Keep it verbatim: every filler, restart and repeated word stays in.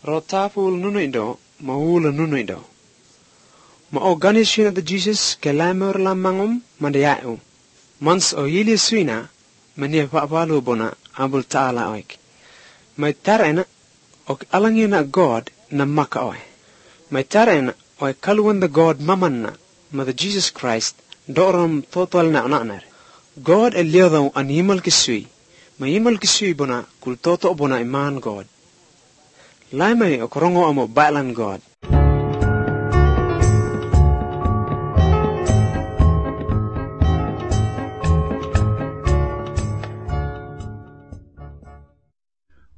Rotaful nunuindo, maula nunuindo. Ma organisation de Jesus kelamer lamangum mandayau. Mans o yili suina, mania papalu bona abul ta'ala oik. May tarena, ok alangina God na maka oi. May tarena, oi kaluan the God mamanna, ma the Jesus Christ, doram total na onanar. God e liadaw an himal kisui, ma himal kisui bona kul toto bona iman God. Lai may o korongo amo balan God.